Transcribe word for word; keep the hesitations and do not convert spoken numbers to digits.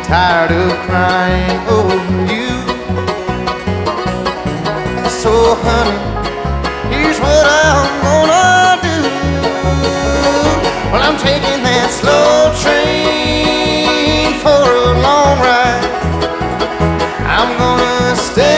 tired of crying over you. So honey, here's what I'm gonna do. Well, I'm taking that slow train for a long ride. I'm gonna stay